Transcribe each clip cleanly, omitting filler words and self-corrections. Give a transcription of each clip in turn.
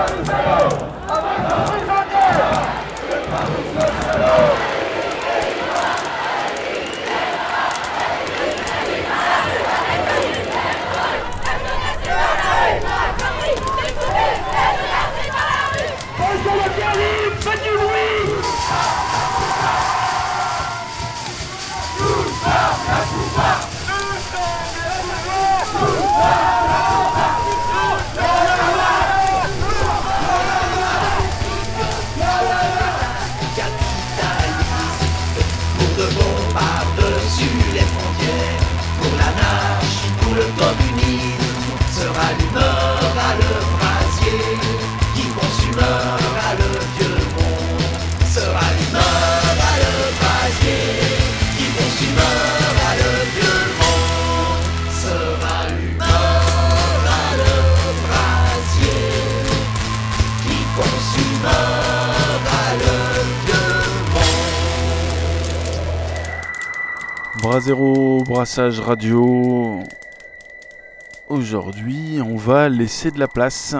Brasero, brassage radio. Aujourd'hui, on va laisser de la place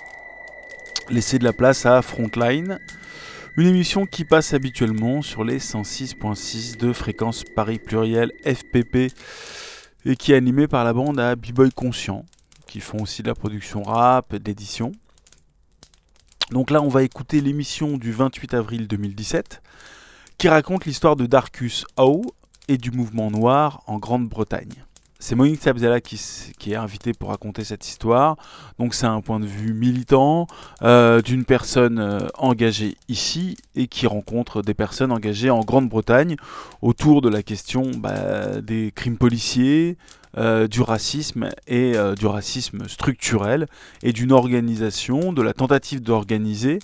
à Frontline, une émission qui passe habituellement sur les 106.6 de fréquence Paris Pluriel FPP et qui est animée par la bande à B-Boy Conscient, qui font aussi de la production rap, d'édition. Donc là, on va écouter l'émission du 28 avril 2017 qui raconte l'histoire de Darcus O et du mouvement noir en Grande-Bretagne. C'est Monique Sabzala qui est invitée pour raconter cette histoire. Donc c'est un point de vue militant d'une personne engagée ici et qui rencontre des personnes engagées en Grande-Bretagne autour de la question des crimes policiers, du racisme et du racisme structurel et d'une organisation, de la tentative d'organiser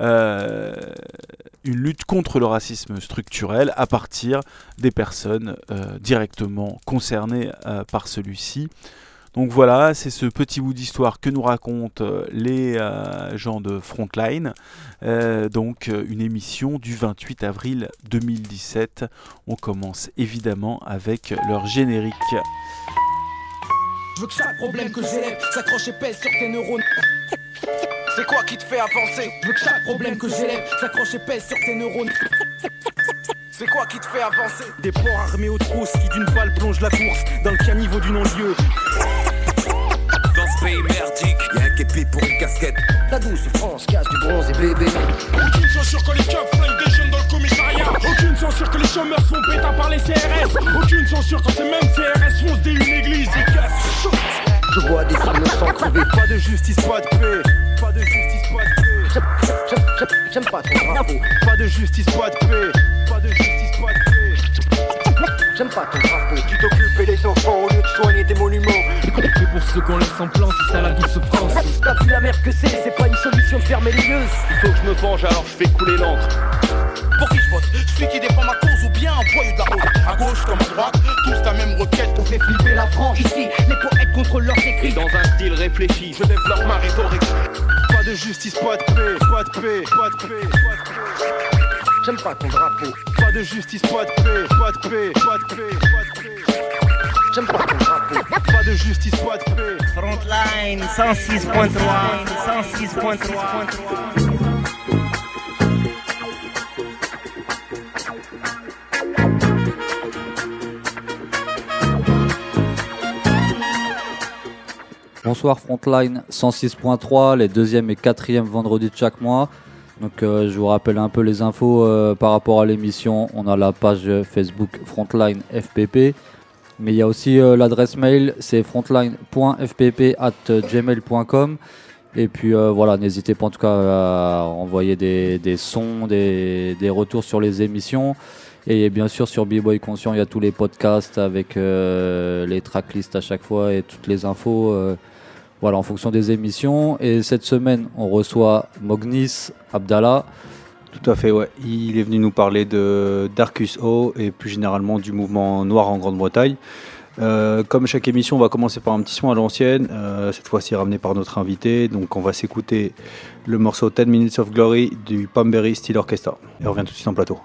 une lutte contre le racisme structurel à partir des personnes directement concernées par celui-ci. Donc voilà, c'est ce petit bout d'histoire que nous racontent les gens de Frontline. Donc une émission du 28 avril 2017. On commence évidemment avec leur générique. Je veux que chaque problème que j'élève s'accroche et pèse sur tes neurones. C'est quoi qui te fait avancer? Je veux que chaque problème que j'élève s'accroche et pèse sur tes neurones. C'est quoi qui te fait avancer? Des porcs armés aux trousses qui d'une balle plongent la course dans le caniveau du non-lieu. Dans ce pays merdique, y'a un képi pour une casquette. La douce France casse du bronze et bébé. Aucune censure quand les keufs flinguent des jeunes dans le commissariat. Aucune censure que les chômeurs se font péter par les CRS. Aucune censure quand ces mêmes CRS foncent dès une église et cassent. Je vois des innocents crever. Pas de justice, pas de paix. Pas de justice, pas de paix. J'aime pas ton drapeau. Pas de justice, pas de paix. Pas de justice, pas de paix. J'aime pas ton drapeau. Qui t'occupe les enfants au lieu de soigner des monuments. Mais pour ceux qu'on laisse en plan, c'est ça la douce France. T'as vu la merde que c'est pas une solution de fermer les yeux. Il faut que je me venge alors je fais couler l'encre. Pour qui je vote? Celui qui défend ma cause ou bien un voyou de la route? À gauche comme à droite, tous la même requête. On fait flipper la France. Ici, les poètes contrôlent leurs écrits. Dans un style réfléchi, je développe ma rhétorique. Pas de justice, pas de paix. Pas de paix, pas de paix, pas de paix. J'aime pas ton drapeau. Pas de justice, pas de paix. Pas de paix, pas de paix, pas de paix. J'aime pas ton drapeau. Pas de justice, pas de paix. Frontline 106.3. 106.3. Bonsoir Frontline 106.3, les deuxième et quatrième vendredis de chaque mois. Donc je vous rappelle un peu les infos par rapport à l'émission. On a la page Facebook Frontline FPP, mais il y a aussi l'adresse mail, c'est frontline.fpp@gmail.com. Et puis voilà, n'hésitez pas en tout cas à envoyer des sons, des retours sur les émissions. Et bien sûr sur B-Boy Conscient, il y a tous les podcasts avec les tracklists à chaque fois et toutes les infos. Voilà, en fonction des émissions. Et cette semaine, on reçoit Mognis Abdallah. Tout à fait, ouais. Il est venu nous parler de Darcus O et plus généralement du mouvement noir en Grande-Bretagne. Comme chaque émission, on va commencer par un petit son à l'ancienne. Cette fois-ci ramené par notre invité. Donc on va s'écouter le morceau 10 Minutes of Glory du Pamberry Steel Orchestra. Et on revient tout de suite en plateau.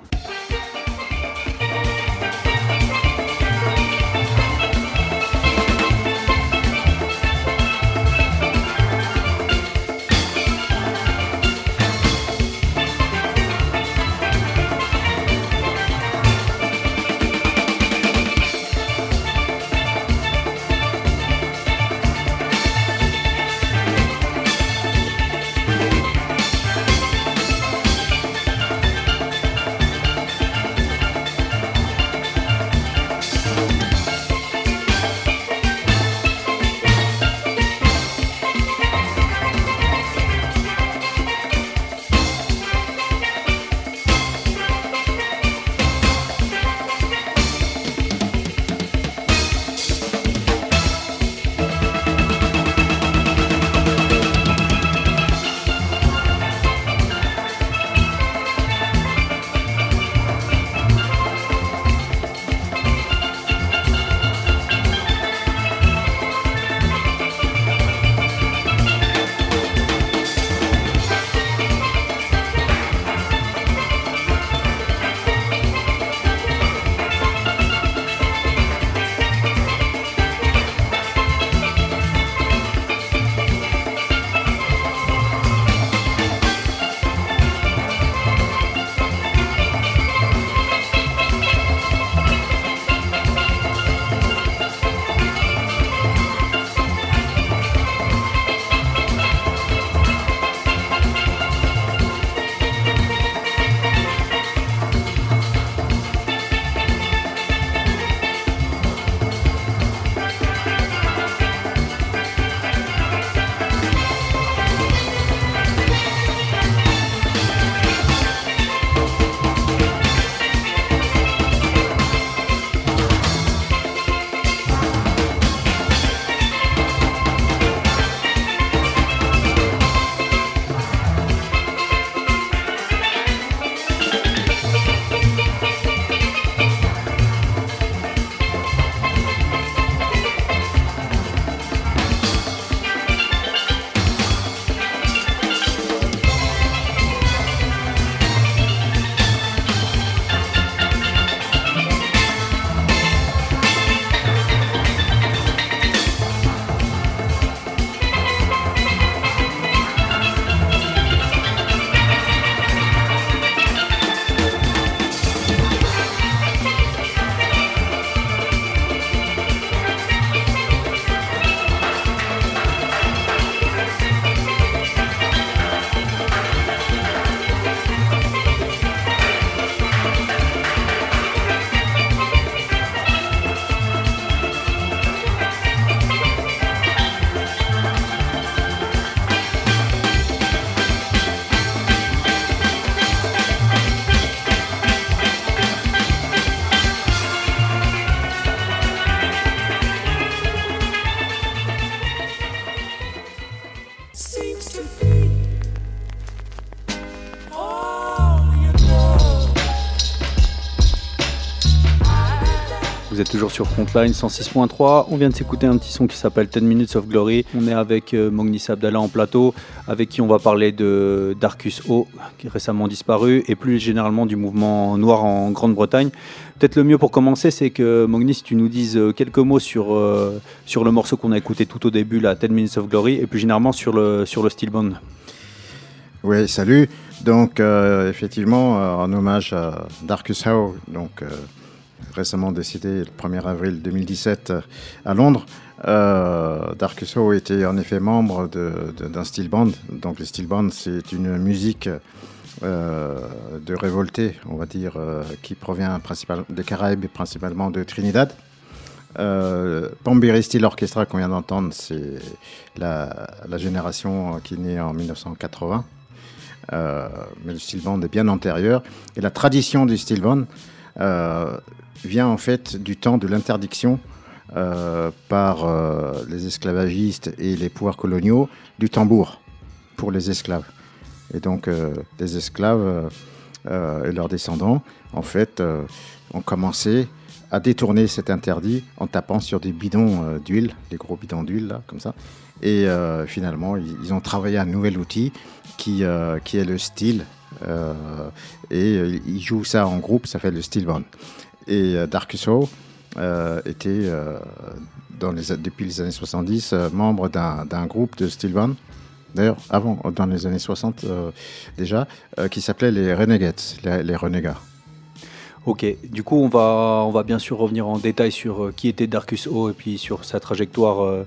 Vous êtes toujours sur Frontline 106.3. On vient de s'écouter un petit son qui s'appelle 10 Minutes of Glory. On est avec Mognis Abdallah en plateau, avec qui on va parler de Darcus O, qui est récemment disparu, et plus généralement du mouvement noir en Grande-Bretagne. Peut-être le mieux pour commencer, c'est que Mognis, tu nous dises quelques mots sur le morceau qu'on a écouté tout au début, la 10 Minutes of Glory, et plus généralement sur le Steelband. Oui, salut. Donc, effectivement, en hommage à Darcus Howe, donc récemment décédé le 1er avril 2017 à Londres. Darcus Howe était en effet membre d'un steel band. Donc le steel band, c'est une musique de révoltés, on va dire, qui provient des Caraïbes et principalement de Trinidad. Pambiry Steel Orchestra qu'on vient d'entendre, c'est la génération qui est née en 1980. Mais le steel band est bien antérieur. Et la tradition du steel band vient en fait du temps de l'interdiction par les esclavagistes et les pouvoirs coloniaux du tambour pour les esclaves. Et donc les esclaves et leurs descendants en fait ont commencé à détourner cet interdit en tapant sur des bidons d'huile, des gros bidons d'huile là comme ça. Et finalement ils ont travaillé un nouvel outil qui est le steel et ils jouent ça en groupe, ça fait le steel band. Et Darcus Howe était, depuis les années 70, membre d'un groupe de steel band, d'ailleurs avant, dans les années 60 déjà, qui s'appelait les Renegades, les Renégats. Ok, du coup on va bien sûr revenir en détail sur qui était Darcus Howe et puis sur sa trajectoire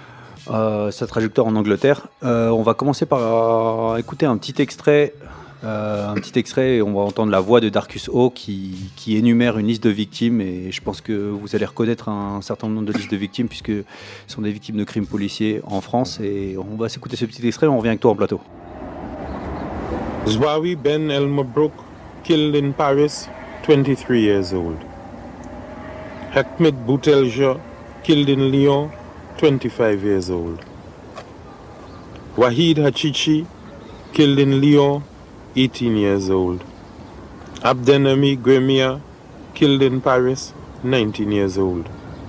en Angleterre. On va commencer par écouter un petit extrait et on va entendre la voix de Darcus Howe qui énumère une liste de victimes, et je pense que vous allez reconnaître un certain nombre de listes de victimes puisque ce sont des victimes de crimes policiers en France, et on va s'écouter ce petit extrait et on revient avec toi en plateau. Zwawi Ben El Mabrouk, killed in Paris, 23 years old. Hekmet Boutelja, killed in Lyon, 25 years old. Wahid Hachichi, killed in Lyon, 18 years old. Abdenami Gwemia, killed in Paris, 19 years old.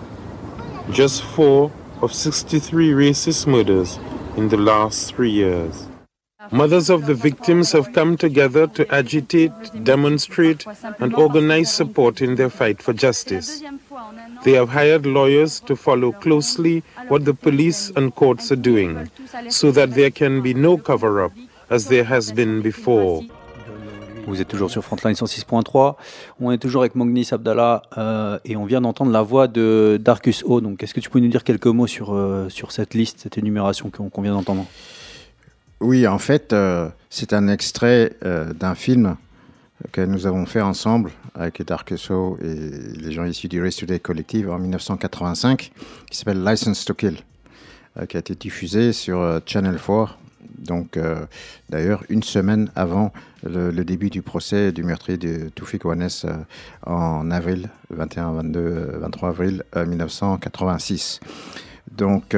Just 4 of 63 racist murders in the last 3 years. Mothers of the victims have come together to agitate, demonstrate, and organize support in their fight for justice. They have hired lawyers to follow closely what the police and courts are doing, so that there can be no cover-up, as there has been before. Vous êtes toujours sur Frontline 106.3. On est toujours avec Mognis Abdallah et on vient d'entendre la voix de Darcus Howe. Donc, est-ce que tu peux nous dire quelques mots sur cette liste, cette énumération qu'on vient d'entendre ? Oui, en fait, c'est un extrait d'un film que nous avons fait ensemble avec Darcus Howe et les gens issus du Race Today Collective en 1985, qui s'appelle License to Kill, qui a été diffusé sur Channel 4. Donc, d'ailleurs, une semaine avant le début du procès du meurtrier de Toufik Ouanès en avril, 21, 22, 23 avril 1986. Donc,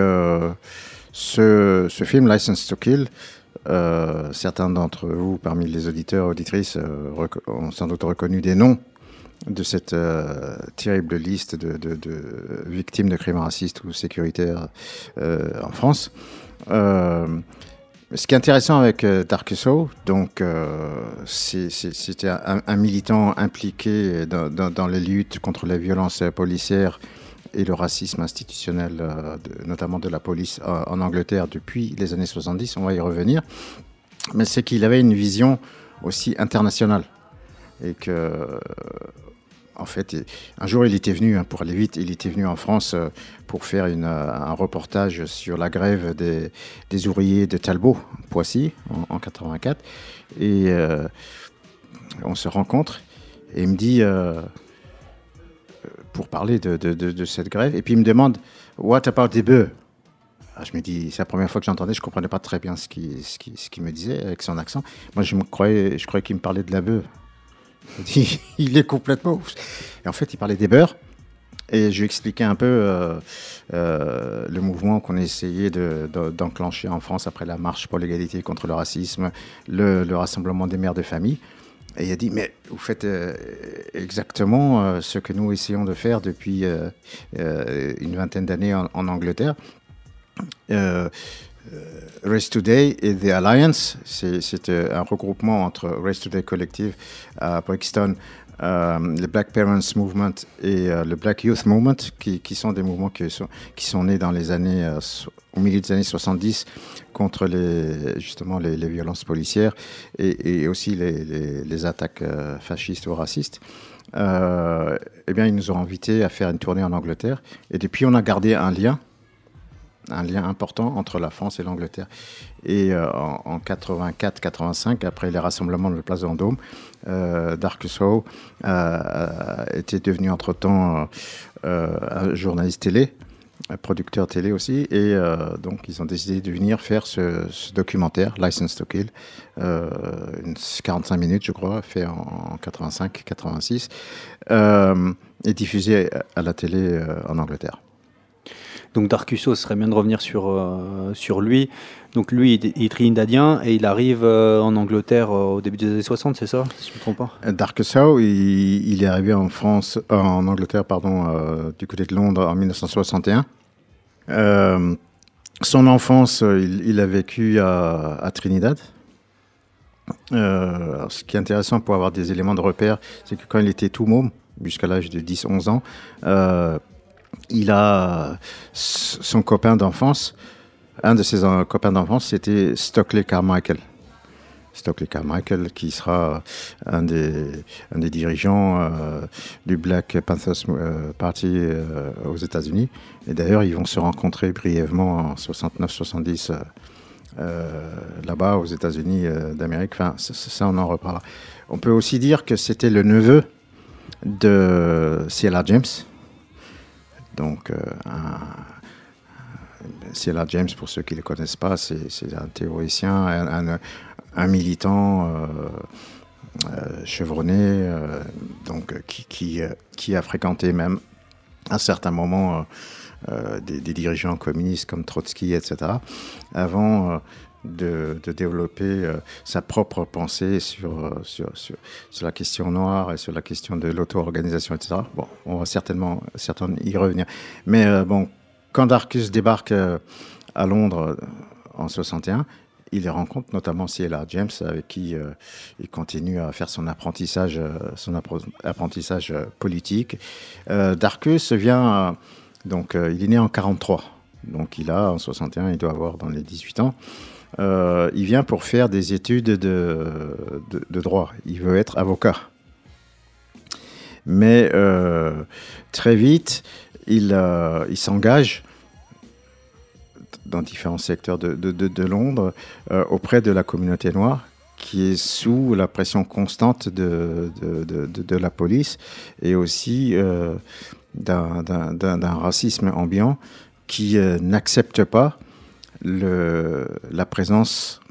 ce film, License to Kill, certains d'entre vous, parmi les auditeurs et auditrices, ont sans doute reconnu des noms de cette terrible liste de victimes de crimes racistes ou sécuritaires en France. Ce qui est intéressant avec Darcus Howe, donc, c'était un militant impliqué dans les luttes contre les violences policières et le racisme institutionnel, notamment de la police en Angleterre depuis les années 70, on va y revenir. Mais c'est qu'il avait une vision aussi internationale. Et que, en fait, un jour il était venu, pour aller vite, il était venu en France pour faire un reportage sur la grève des ouvriers de Talbot, Poissy, en 84. Et on se rencontre et il me dit... pour parler de cette grève. Et puis il me demande « What about the bœufs ?» Je me dis, c'est la première fois que j'entendais, je ne comprenais pas très bien ce qu'il me disait avec son accent. Moi, je croyais qu'il me parlait de la bœuf. Il est complètement ouf. Et en fait, il parlait des beurs. Et je lui expliquais un peu le mouvement qu'on essayait d'enclencher en France après la marche pour l'égalité contre le racisme, le rassemblement des mères de famille. Et il a dit, mais vous faites exactement ce que nous essayons de faire depuis une vingtaine d'années en Angleterre. Race Today et The Alliance, c'est un regroupement entre Race Today Collective à Brixton, le Black Parents Movement et le Black Youth Movement, qui sont des mouvements qui sont nés dans les années, au milieu des années 70 contre justement les violences policières et aussi les attaques fascistes ou racistes. Eh bien, ils nous ont invités à faire une tournée en Angleterre. Et depuis, on a gardé un lien important entre la France et l'Angleterre. Et en 84-85, après les rassemblements de la place Vendôme, Darcus Howe était devenu entre-temps un journaliste télé, un producteur télé aussi, et donc ils ont décidé de venir faire ce documentaire, License to Kill, 45 minutes je crois, fait en 85-86, et diffusé à la télé en Angleterre. Donc Darcus Howe, ce serait bien de revenir sur lui. Donc lui, il est trinidadien et il arrive en Angleterre au début des années 60, c'est ça, si je ne me trompe pas? Darcus Howe, il est arrivé en Angleterre, du côté de Londres en 1961. Son enfance, il a vécu à Trinidad. Ce qui est intéressant pour avoir des éléments de repère, c'est que quand il était tout môme, jusqu'à l'âge de 10-11 ans, il a son copain d'enfance, un de ses copains d'enfance, c'était Stockley Carmichael. Stockley Carmichael, qui sera un des dirigeants du Black Panthers Party aux États-Unis. Et d'ailleurs, ils vont se rencontrer brièvement en 69-70 là-bas aux États-Unis d'Amérique. Enfin, ça, on en reparlera. On peut aussi dire que c'était le neveu de C.L.R. James. Donc, C.L.R. James, pour ceux qui ne le connaissent pas, c'est un théoricien, un militant chevronné, donc, qui a fréquenté même à certains moments des dirigeants communistes comme Trotsky, etc., avant de développer sa propre pensée sur la question noire et sur la question de l'auto-organisation, etc. Bon, on va certainement y revenir. Mais quand Darcus débarque à Londres en 61, il rencontre notamment C.L.R. James, avec qui il continue à faire son apprentissage politique. Darcus vient, donc il est né en 43, donc en 61, il doit avoir dans les 18 ans. Il vient pour faire des études de droit. Il veut être avocat. Mais très vite, il s'engage dans différents secteurs de Londres auprès de la communauté noire, qui est sous la pression constante de la police et aussi d'un racisme ambiant qui n'accepte pas la présence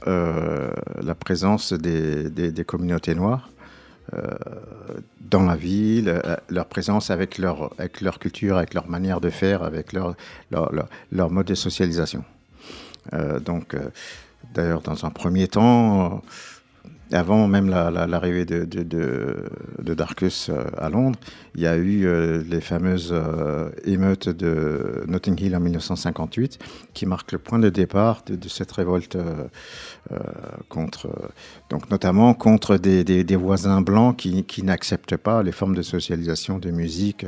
des communautés noires dans la ville, leur présence avec leur culture, avec leur manière de faire, avec leur mode de socialisation. D'ailleurs, dans un premier temps, avant même l'arrivée de Darcus à Londres, il y a eu les fameuses émeutes de Notting Hill en 1958, qui marquent le point de départ de cette révolte notamment contre des voisins blancs qui n'acceptent pas les formes de socialisation, de musique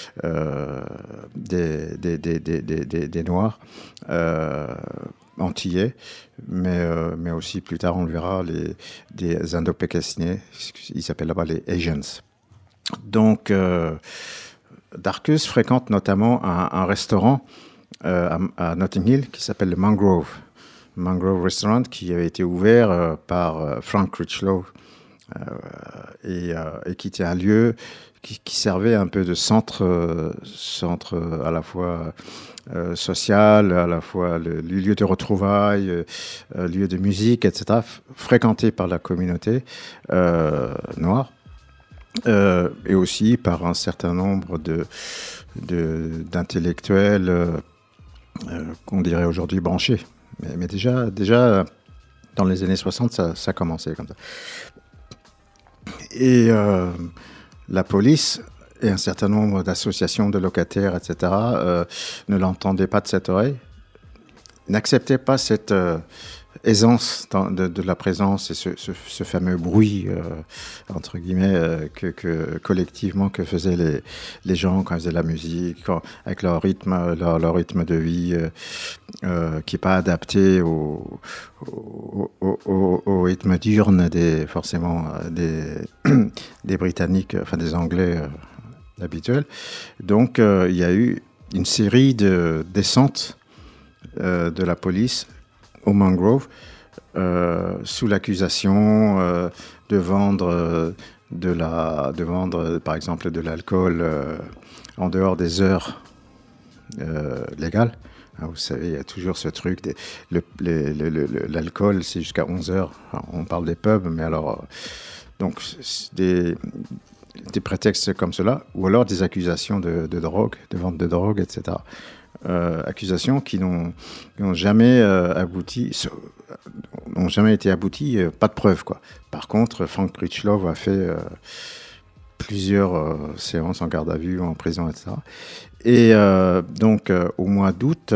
des Noirs antillais, mais aussi plus tard on le verra des Indo-Pakistanais, ils s'appellent là-bas les Asians. Donc Darcus fréquente notamment un restaurant à Notting Hill qui s'appelle le Mangrove Restaurant, qui avait été ouvert par Frank Critchlow et qui était un lieu qui servait un peu de centre à la fois social, à la fois le lieu de retrouvailles, lieu de musique, etc., fréquenté par la communauté noire, et aussi par un certain nombre d'intellectuels qu'on dirait aujourd'hui branchés. Mais déjà, dans les années 60, ça commençait comme ça. Et la police et un certain nombre d'associations de locataires, etc., ne l'entendaient pas de cette oreille, n'acceptaient pas cette aisance de la présence et ce fameux bruit, entre guillemets, que collectivement que faisaient les gens quand ils faisaient la musique, avec leur rythme de vie qui n'est pas adapté au rythme diurne forcément des Britanniques, enfin des Anglais habituels. Donc il y a eu une série de descentes de la police au Mangrove, sous l'accusation de vendre par exemple de l'alcool en dehors des heures légales. Vous savez, il y a toujours ce truc, l'alcool c'est jusqu'à 11 heures. Enfin, on parle des pubs, mais alors donc des prétextes comme cela, ou alors des accusations de drogue, de vente de drogue, etc. Accusations qui n'ont jamais été abouties, pas de preuves, quoi. Par contre, Frank Critchlow a fait plusieurs séances en garde à vue, en prison, etc. Et donc, au mois d'août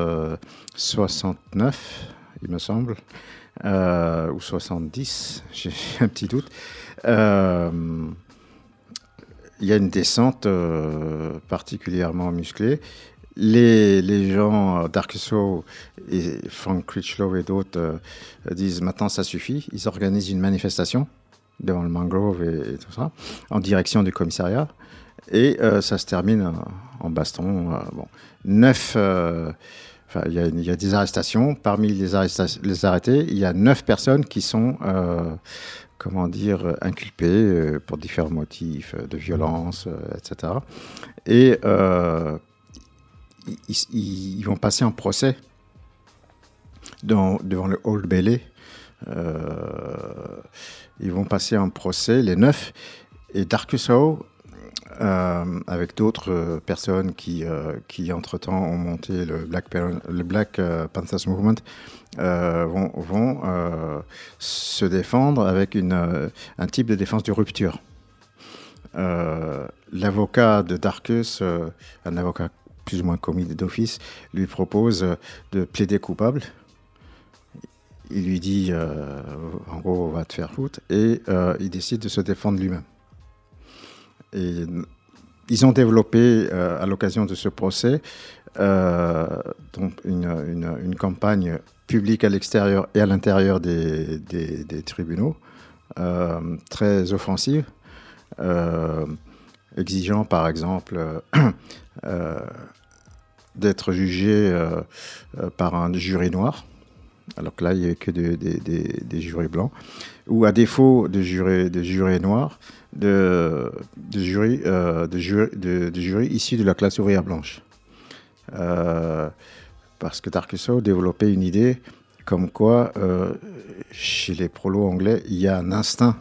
69, il me semble, ou 70, j'ai un petit doute, il y a une descente particulièrement musclée. Les gens, Darcus Howe et Frank Critchlow et d'autres disent maintenant ça suffit. Ils organisent une manifestation devant le Mangrove et tout ça, en direction du commissariat. Et ça se termine en baston. Il y a des arrestations. Parmi les arrêtés, il y a 9 personnes qui sont inculpées pour différents motifs de violence, etc. Et ils vont passer en procès devant le Old Bailey. Ils vont passer en procès, les 9. Et Darcus Howe, avec d'autres personnes qui entre-temps ont monté le Black Panthers Movement, vont se défendre avec un type de défense de rupture. L'avocat de Darcus, un avocat plus ou moins commis d'office, lui propose de plaider coupable. Il lui dit, en gros, on va te faire foutre, et il décide de se défendre lui-même. Et ils ont développé, à l'occasion de ce procès, donc une campagne publique à l'extérieur et à l'intérieur des tribunaux, très offensive, exigeant par exemple d'être jugé par un jury noir, alors que là il n'y avait que des jurys blancs, ou à défaut de jurés noirs, de jurys issus de la classe ouvrière blanche. Parce que Darcus Howe développait une idée comme quoi chez les prolos anglais il y a un instinct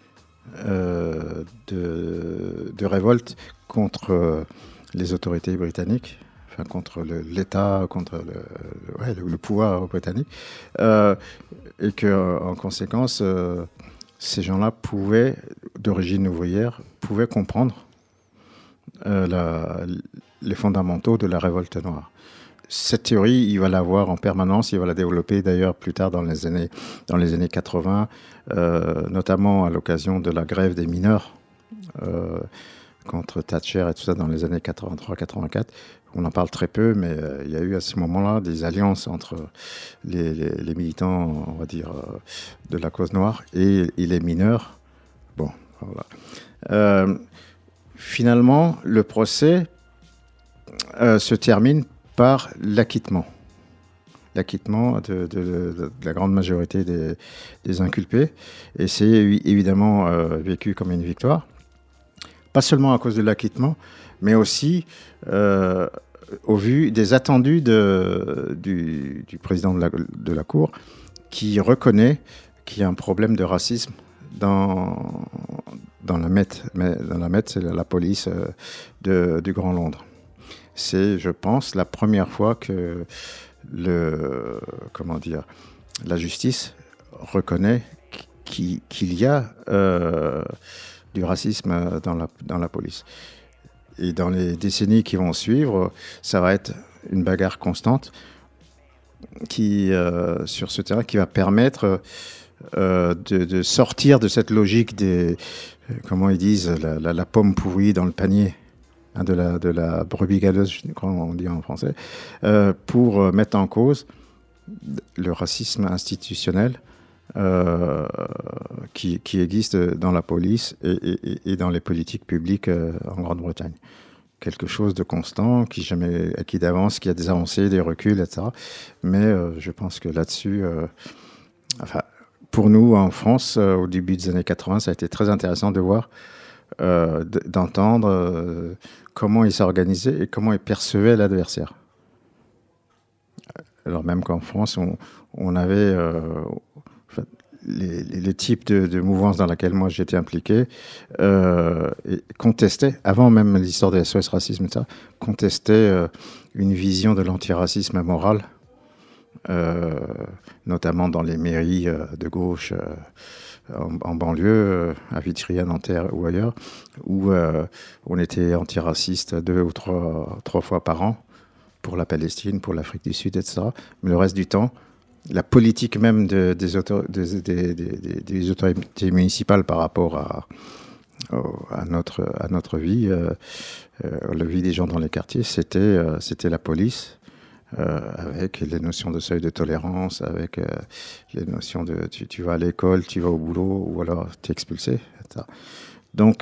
de révolte contre les autorités britanniques, enfin contre l'État, contre le pouvoir britannique, et que en conséquence ces gens-là d'origine ouvrière, pouvaient comprendre les fondamentaux de la révolte noire. Cette théorie, il va l'avoir en permanence, il va la développer d'ailleurs plus tard dans les années 80, notamment à l'occasion de la grève des mineurs contre Thatcher et tout ça dans les années 83-84. On en parle très peu, mais il y a eu à ce moment-là des alliances entre les militants, on va dire, de la cause noire et les mineurs. Bon, voilà. Finalement, le procès se termine par l'acquittement de la grande majorité des inculpés. Et c'est évidemment vécu comme une victoire. Pas seulement à cause de l'acquittement, mais aussi au vu des attendus du président de la Cour, qui reconnaît qu'il y a un problème de racisme dans la Met. Dans la Met, c'est la police du Grand Londres. C'est, je pense, la première fois que la justice reconnaît qu'il y a du racisme dans la police. Et dans les décennies qui vont suivre, ça va être une bagarre constante sur ce terrain qui va permettre de sortir de cette logique des, comment ils disent, la pomme pourrie dans le panier, hein, de la brebis galeuse, comme on dit en français, pour mettre en cause le racisme institutionnel qui existe dans la police et dans les politiques publiques en Grande-Bretagne. Quelque chose de constant, qui jamais acquis d'avance, qui a des avancées, des reculs, etc. Mais je pense que là-dessus, pour nous en France, au début des années 80, ça a été très intéressant de voir, d'entendre comment ils s'organisaient et comment ils percevaient l'adversaire. Alors même qu'en France, on avait les types de mouvances dans lesquelles moi j'étais impliqué contestaient, avant même l'histoire de SOS Racisme, etc., contestaient une vision de l'antiracisme moral, notamment dans les mairies de gauche en banlieue, à Vitry, à Nanterre ou ailleurs, où on était antiraciste 2 ou 3 fois par an pour la Palestine, pour l'Afrique du Sud, etc. Mais le reste du temps, la politique même des autorités municipales par rapport à notre vie, la vie des gens dans les quartiers, c'était la police, avec les notions de seuil de tolérance, avec les notions de tu vas à l'école, tu vas au boulot, ou alors tu es expulsé, etc. Donc,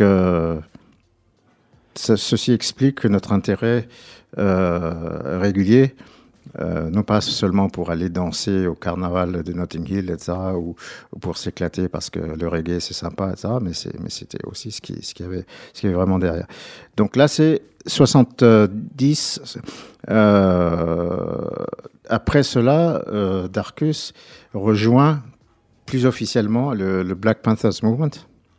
ceci explique que notre intérêt régulier, non pas seulement pour aller danser au carnaval de Notting Hill, etc., ou pour s'éclater parce que le reggae c'est sympa, etc., mais c'était aussi ce qui y avait vraiment derrière. Donc là c'est 70. Après cela, Darcus rejoint plus officiellement le Black Panthers Movement,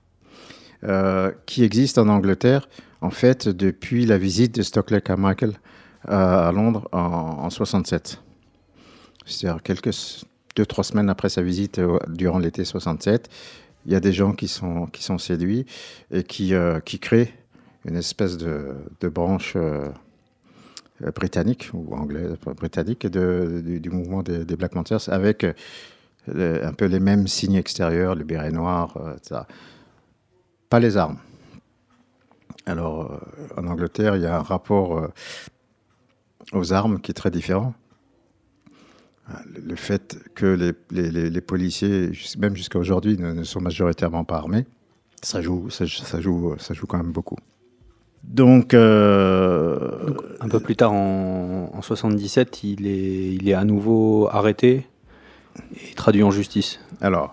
qui existe en Angleterre en fait depuis la visite de Stokely Carmichael à Londres en 67. C'est-à-dire 2-3 semaines après sa visite durant l'été 67, il y a des gens qui sont séduits et qui créent une espèce de branche britannique ou anglaise britannique du mouvement des Black Panthers avec un peu les mêmes signes extérieurs, le béret noir, etc. Pas les armes. Alors en Angleterre, il y a un rapport aux armes qui est très différent. Le fait que les policiers, même jusqu'à aujourd'hui, ne sont majoritairement pas armés, ça joue quand même beaucoup. Donc un peu plus tard, en 77, il est à nouveau arrêté et traduit en justice. Alors,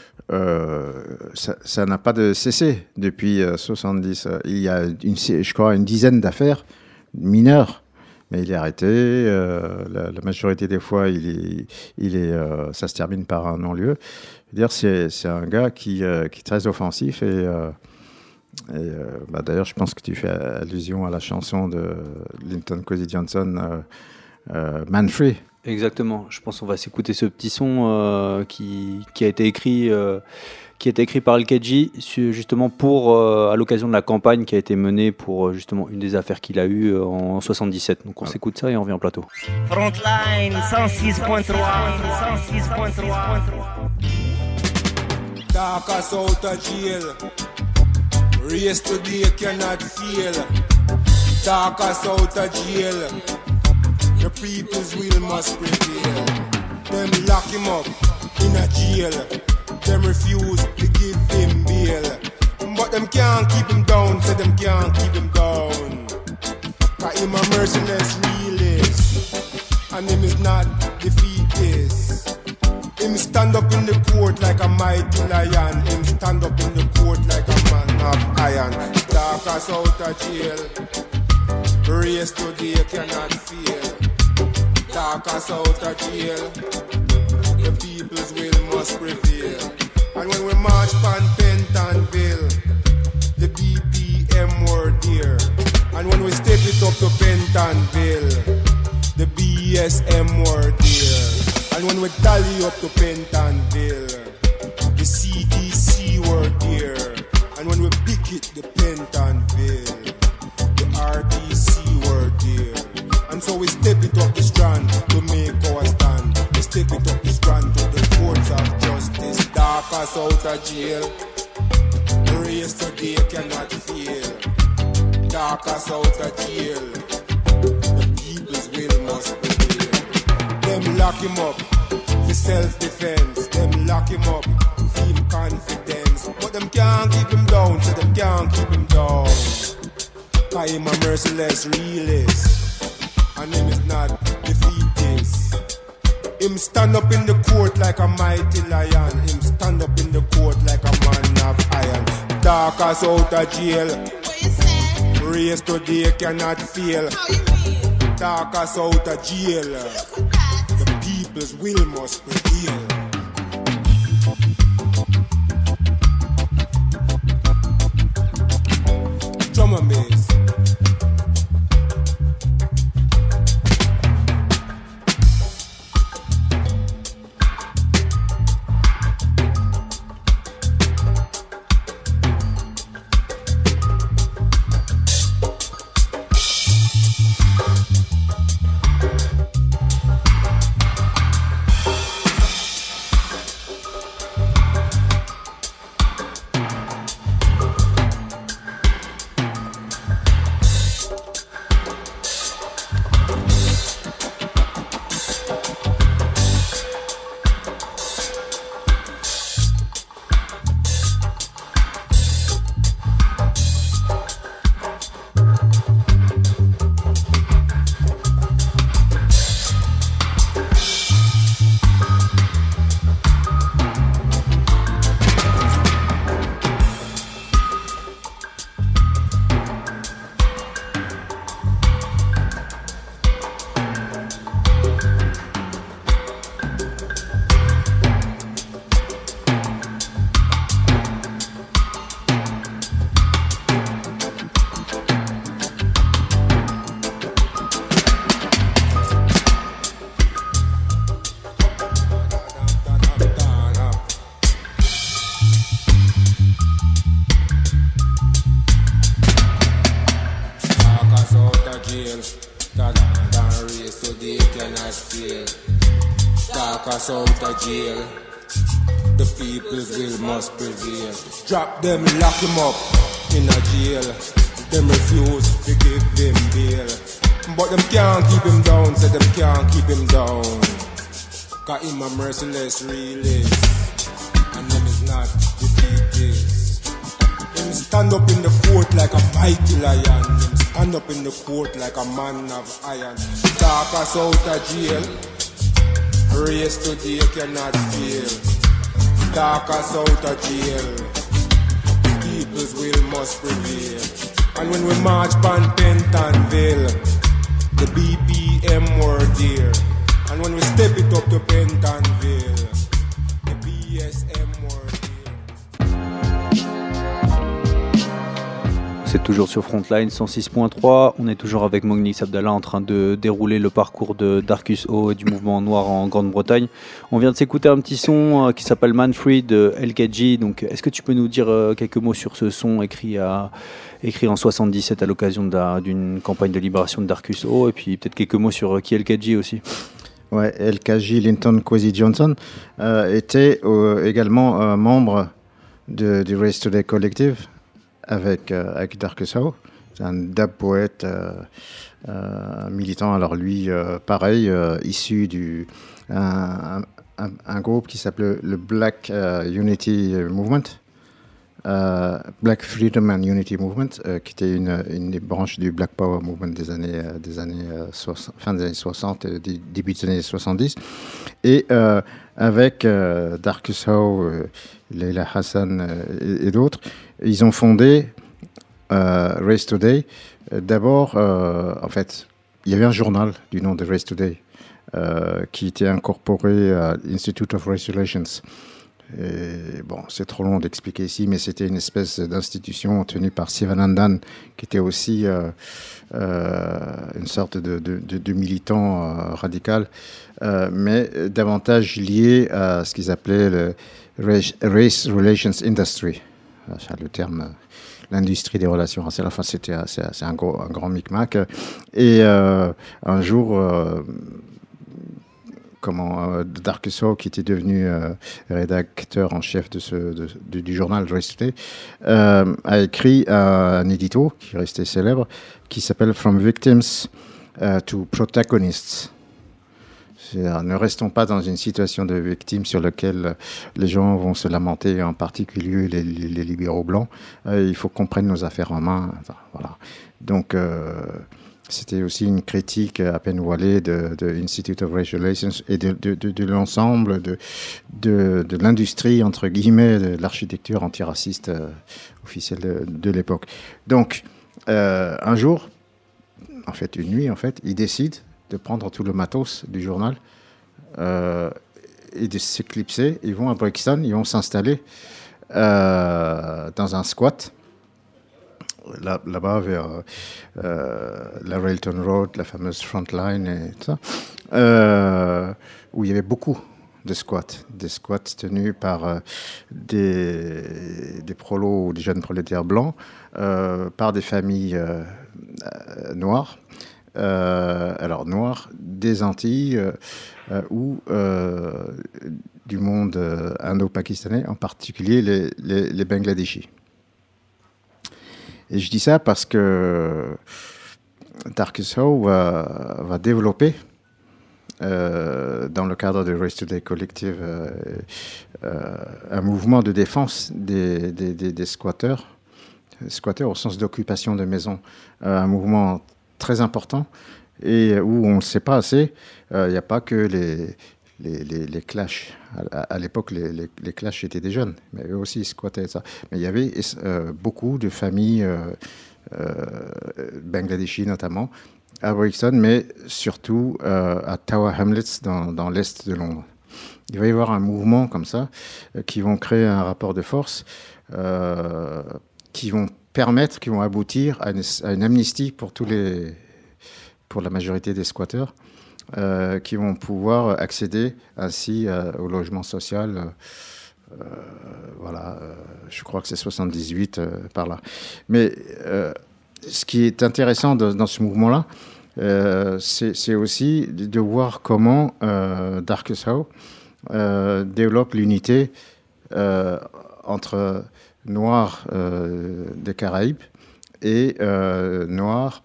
ça n'a pas de cessé depuis 70. Il y a, je crois, une dizaine d'affaires mineures. Mais il est arrêté. La majorité des fois, ça se termine par un non-lieu. Dire, c'est un gars qui est très offensif d'ailleurs, je pense que tu fais allusion à la chanson de Linton Kwesi Johnson, Man Free. Exactement. Je pense qu'on va s'écouter ce petit son qui a été écrit par El-Kedji, justement à l'occasion de la campagne qui a été menée pour justement une des affaires qu'il a eues en 77. Donc on s'écoute ça et on revient en plateau. Frontline 106.3. Talk us out of jail. Race today cannot fail. Talk us out of jail. The people's will must prevail. Them lock him up in a jail. Them refuse to give him bail. But them can't keep him down, say them can't keep him down. Cause him a merciless realist, and him is not defeatist. Him stand up in the court like a mighty lion. Him stand up in the court like a man of iron. Talk us out of jail. Race today cannot fail. Talk us out of jail. The people's will must prevail. And when we march pan Pentonville, the BPM were there. And when we step it up to Pentonville, the BSM were there. And when we tally up to Pentonville, the CDC us out of jail. The race today cannot fail. Talk us out of jail. The people's will must prevail. Them lock him up for self-defense. Them lock him up, feel confidence. But them can't keep him down, so them can't keep him down. Cause him a merciless realist, and him is not defeatist. Him stand up in the court like a mighty lion. Him stand up in the court like a man of iron. Dark us out of jail. What you say? Race today cannot fail. How you mean? Dark us out of jail. Look at that. The people's will must prevail. Drum and bass. Out of jail, the people's will must prevail. Drop them, lock him up in a jail. Them refuse to give him bail, but them can't keep him down. Say them can't keep him down. Cause him a merciless realist, and them is not defeatist. Him stand up in the court like a mighty lion. Him stand up in the court like a man of iron. Talk us out of jail. Race today cannot fail. Talk us out of jail. People's will must prevail. And when we march pan Pentonville, the BPM were there. And when we step it up to Pentonville, the BSM were there. C'est toujours sur Frontline 106.3. On est toujours avec Mognis Abdallah en train de dérouler le parcours de Darcus O et du mouvement noir en Grande-Bretagne. On vient de s'écouter un petit son qui s'appelle Manfred de LKG. Donc, est-ce que tu peux nous dire quelques mots sur ce son écrit en 77 à l'occasion d'une campagne de libération de Darcus O, et puis peut-être quelques mots sur qui est LKG aussi? Ouais, LKG Linton Kwesi Johnson était également membre du Race Today Collective avec Darcus O. C'est un dub poète militant. Alors lui, pareil, issu d'un groupe qui s'appelait le Black Unity Movement, Black Freedom and Unity Movement, qui était une des branches du Black Power Movement des années 60, fin des années 60 et début des années 70. Et avec Darcus O, Leila Hassan et d'autres, ils ont fondé Race Today. D'abord, en fait, il y avait un journal du nom de Race Today qui était incorporé à l'Institute of Race Relations. Et bon, c'est trop long d'expliquer ici, mais c'était une espèce d'institution tenue par Sivanandan, qui était aussi une sorte de militant radical, mais davantage lié à ce qu'ils appelaient le Race Relations Industry. C'est le terme, l'industrie des relations raciales. Enfin, c'est un grand micmac. Et un jour, Darcus Howe, qui était devenu rédacteur en chef du journal Race Today, a écrit un édito qui est resté célèbre, qui s'appelle From Victims to Protagonists. C'est-à-dire, ne restons pas dans une situation de victime sur laquelle les gens vont se lamenter, en particulier les libéraux blancs. Il faut qu'on prenne nos affaires en main. Voilà. Donc, c'était aussi une critique à peine voilée de Institute of Racial Relations et de l'ensemble de l'industrie, entre guillemets, de l'architecture antiraciste officielle de l'époque. Donc, un jour, en fait, une nuit, ils décident de prendre tout le matos du journal et de s'éclipser. Ils vont à Brixton, ils vont s'installer dans un squat. Là-bas, vers la Railton Road, la fameuse Frontline et tout ça, où il y avait beaucoup de squats, des squats tenus par des prolos ou des jeunes prolétaires blancs, par des familles noires, noires des Antilles ou du monde indo-pakistanais, en particulier les Bangladeshis. Et je dis ça parce que Darcus Howe va développer, dans le cadre de Race Today Collective, un mouvement de défense des squatteurs au sens d'occupation de maisons, un mouvement très important et où on ne sait pas assez. Il n'y a pas que les clashs. À l'époque, les clashs étaient des jeunes, mais eux aussi ils squattaient ça. Mais il y avait beaucoup de familles bangladeshis notamment à Brixton, mais surtout à Tower Hamlets dans l'est de Londres. Il va y avoir un mouvement comme ça qui vont créer un rapport de force qui vont aboutir à une amnistie pour la majorité des squatteurs. Qui vont pouvoir accéder ainsi au logement social. Je crois que c'est 78 par là. Mais ce qui est intéressant dans ce mouvement-là, c'est aussi de voir comment Darcus Howe développe l'unité entre Noirs des Caraïbes et Noirs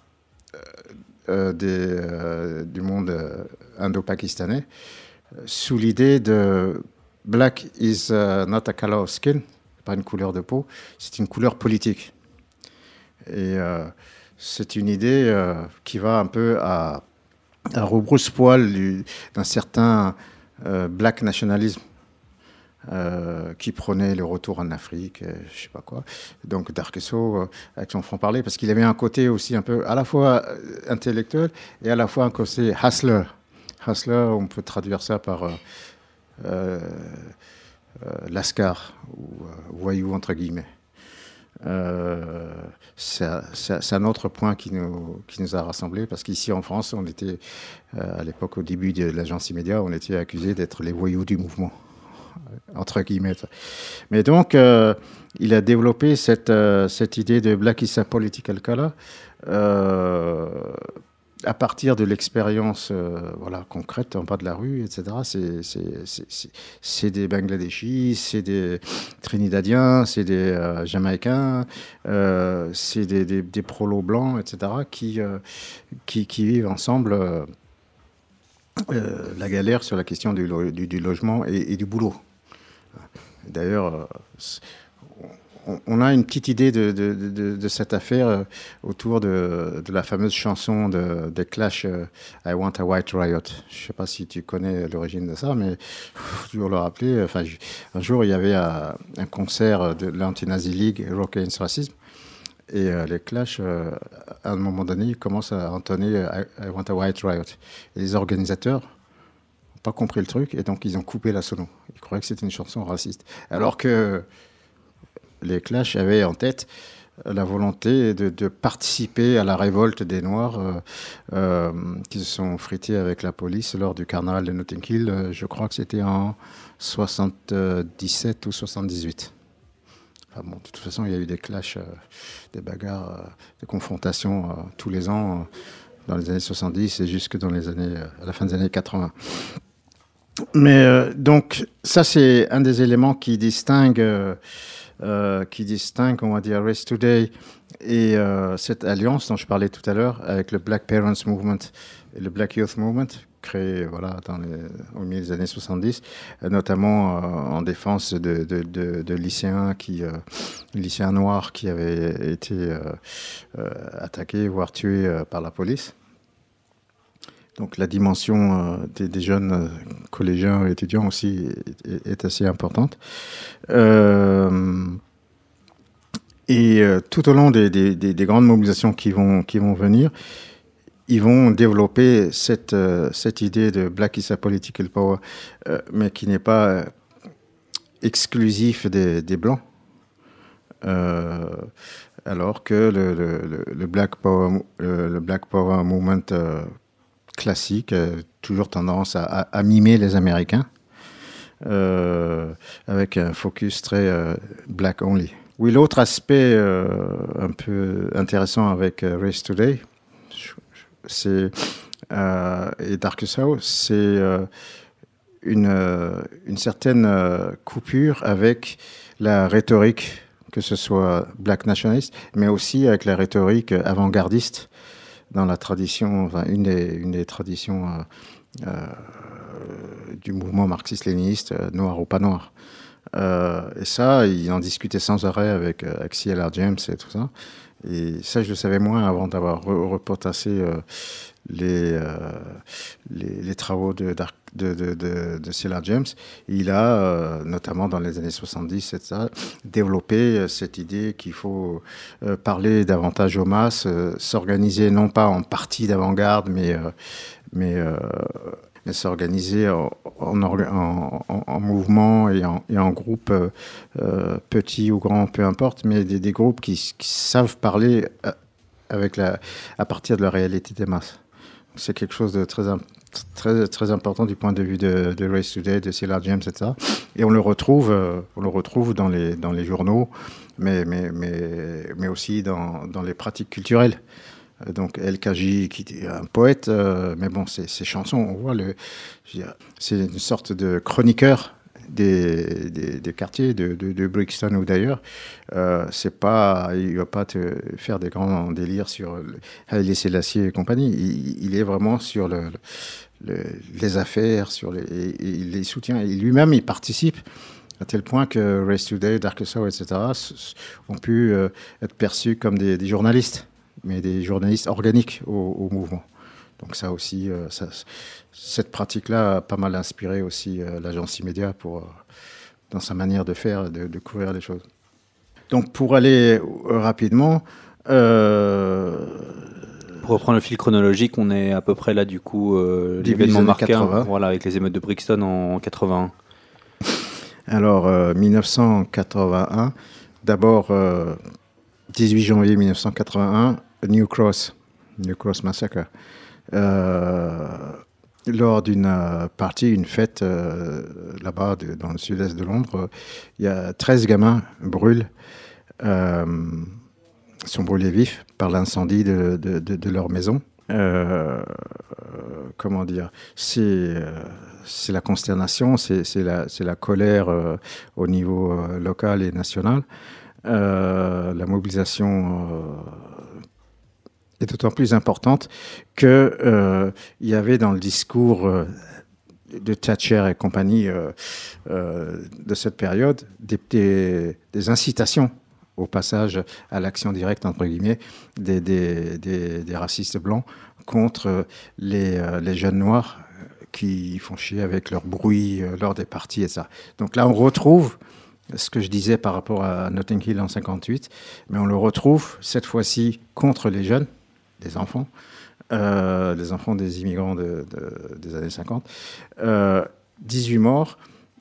du monde indo-pakistanais, sous l'idée de Black is not a color of skin, pas une couleur de peau, c'est une couleur politique. Et c'est une idée qui va un peu à rebrousse-poil d'un certain black nationalisme qui prônait le retour en Afrique, je sais pas quoi. Donc Darcus Howe, avec son franc-parler, parce qu'il avait un côté aussi un peu à la fois intellectuel et à la fois un côté hustler. Hustler, on peut traduire ça par lascar ou voyou entre guillemets. C'est un autre point qui nous a rassemblés, parce qu'ici en France, on était à l'époque, au début de l'agence Immédiat, on était accusés d'être les voyous du mouvement, entre guillemets. Mais donc, il a développé cette idée de Black is a political color à partir de l'expérience concrète en bas de la rue, etc. C'est des Bangladeshis, c'est des Trinidadiens, c'est des Jamaïcains, c'est des prolos blancs, etc. qui vivent ensemble la galère sur la question du logement et du boulot. D'ailleurs, on a une petite idée de cette affaire autour de la fameuse chanson de Clash, I Want a White Riot. Je ne sais pas si tu connais l'origine de ça, mais il faut toujours le rappeler. Un jour, il y avait un concert de l'Anti-Nazi League, Rock Against Racism, et les Clash, à un moment donné, ils commencent à entonner I Want a White Riot. Et les organisateurs n'ont pas compris le truc, et donc ils ont coupé la sono. Ils croyaient que c'était une chanson raciste. Alors que les Clash avaient en tête la volonté de participer à la révolte des Noirs qui se sont frités avec la police lors du carnaval de Notting Hill. Je crois que c'était en 77 ou 78. Enfin bon, de toute façon, il y a eu des clashs, des bagarres, des confrontations tous les ans dans les années 70 et jusque dans à la fin des années 80. Mais donc, ça, c'est un des éléments qui distingue, on va dire, Race Today et cette alliance dont je parlais tout à l'heure avec le Black Parents Movement et le Black Youth Movement, créé au milieu des années 70, notamment en défense de lycéens noirs qui avaient été attaqués, voire tués par la police. Donc la dimension des jeunes collégiens et étudiants aussi est assez importante. Tout au long des grandes mobilisations qui vont venir, ils vont développer cette idée de Black is a Political Power, mais qui n'est pas exclusif des Blancs. Alors que le Black Power Movement classique a toujours tendance à mimer les Américains, avec un focus très black only. Oui, l'autre aspect un peu intéressant avec Race Today et Darkest Hour, c'est une certaine coupure avec la rhétorique, que ce soit black nationaliste, mais aussi avec la rhétorique avant-gardiste dans la tradition, une des traditions du mouvement marxiste-léniniste, noir ou pas noir. Et ça, il en discutait sans arrêt avec C.L.R. James et tout ça. Et ça, je le savais moins avant d'avoir repotassé les travaux de C.L.R. James. Il a, notamment dans les années 70, etc., développé cette idée qu'il faut parler davantage aux masses, s'organiser non pas en parti d'avant-garde, mais s'organiser en mouvement et en groupe, petits ou grands, peu importe, mais des groupes qui savent parler à partir de la réalité des masses. C'est quelque chose de très important du point de vue de Race Today, de C.L.R. James, etc. Et on le retrouve dans les journaux, mais aussi dans les pratiques culturelles. Donc LKJ, qui est un poète, mais bon, ses chansons, on voit c'est une sorte de chroniqueur des quartiers de Brixton ou d'ailleurs. Il va pas te faire des grands délires sur Haïlé Sélassié et compagnie. Il est vraiment sur les affaires, il les soutient. Et lui-même, il participe à tel point que Race Today, Darkest Hour, etc. ont pu être perçus comme des journalistes, mais des journalistes organiques au mouvement. Donc ça aussi, cette pratique-là a pas mal inspiré aussi l'agence Immédiat dans sa manière de faire, de couvrir les choses. Donc pour aller rapidement... Pour reprendre le fil chronologique, on est à peu près là du coup, l'événement marqué, voilà, avec les émeutes de Brixton en 81. Alors 1981, d'abord 18 janvier 1981, New Cross Massacre. Lors d'une partie, une fête là-bas dans le sud-est de Londres, il y a 13 gamins sont brûlés vifs par l'incendie de leur maison. Comment dire, c'est la consternation, c'est la colère au niveau local et national. La mobilisation est d'autant plus importante qu'il y avait dans le discours de Thatcher et compagnie de cette période des incitations au passage à l'action directe, entre guillemets, des racistes blancs contre les jeunes noirs qui font chier avec leur bruit lors des parties et ça. Donc là, on retrouve ce que je disais par rapport à Notting Hill en 58, mais on le retrouve cette fois-ci contre les jeunes, les enfants des immigrants des années 50. 18 morts,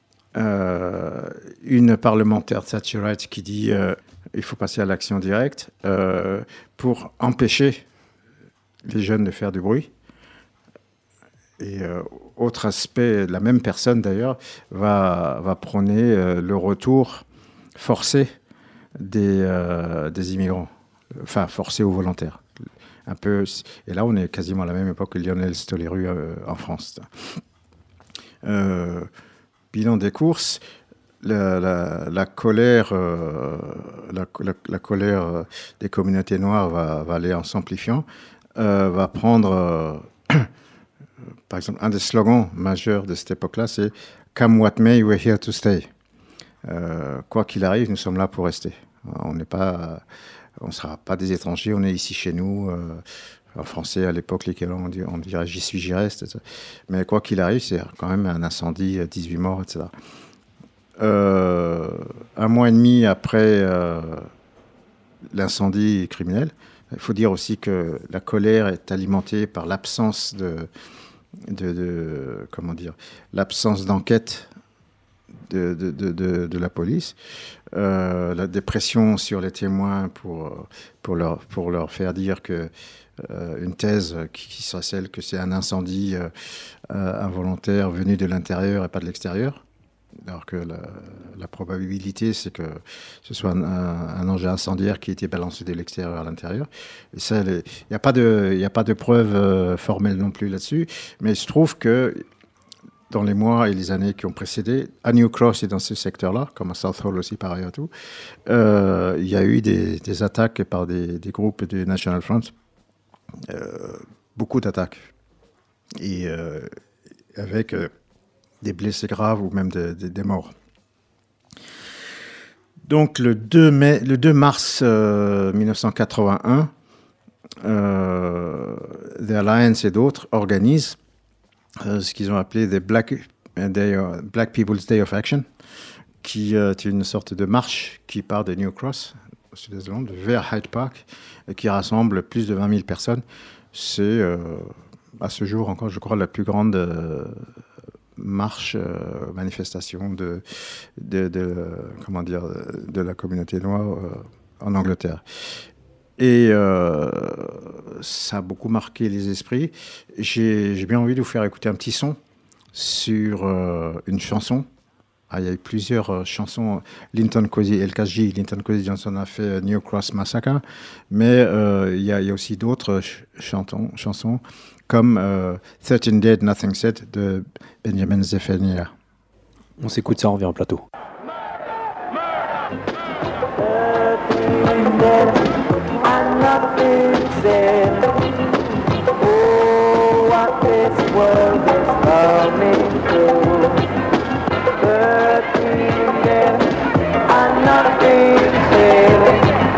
une parlementaire Thatcherite qui dit il faut passer à l'action directe pour empêcher les jeunes de faire du bruit. Et autre aspect, la même personne d'ailleurs va prôner le retour forcé des immigrants, enfin forcé ou volontaire. Un peu, et là on est quasiment à la même époque que Lionel Stoléru en France. Bilan des courses, la colère, la colère des communautés noires va aller en s'amplifiant, va prendre, par exemple, un des slogans majeurs de cette époque-là, c'est « Come what may, we're here to stay ». Quoi qu'il arrive, nous sommes là pour rester. On ne sera pas des étrangers, on est ici chez nous. En français, à l'époque, l'équivalent, on dirait « j'y suis, j'y reste ». Mais quoi qu'il arrive, c'est quand même un incendie, 18 morts, etc. Un mois et demi après l'incendie criminel, il faut dire aussi que la colère est alimentée par l'absence l'absence d'enquête de la police, la dépression sur les témoins pour leur faire dire que une thèse qui sera celle que c'est un incendie involontaire venu de l'intérieur et pas de l'extérieur, alors que la probabilité c'est que ce soit un engin incendiaire qui a été balancé de l'extérieur à l'intérieur. Et ça, il n'y a pas de preuves formelles non plus là-dessus, mais il se trouve que dans les mois et les années qui ont précédé, à New Cross et dans ce secteur-là, comme à Southall aussi par ailleurs tout, il y a eu des attaques par des groupes du National Front, beaucoup d'attaques, et avec des blessés graves ou même des morts. Donc le 2 mars 1981, The Alliance et d'autres organisent ce qu'ils ont appelé the Black People's Day of Action, qui est une sorte de marche qui part de New Cross, au sud-est de Londres, vers Hyde Park, et qui rassemble plus de 20 000 personnes. C'est, à ce jour encore, je crois, la plus grande manifestation de la communauté noire en Angleterre. Et ça a beaucoup marqué les esprits. J'ai bien envie de vous faire écouter un petit son sur une chanson. Il y a eu plusieurs chansons. Linton Kwesi Johnson a fait New Cross Massacre, mais il y a aussi d'autres chansons comme 13 Dead, Nothing Said de Benjamin Zephaniah. On s'écoute ça, on revient en plateau. Nothing said. Oh, what this world is coming to. 13 dead and nothing said.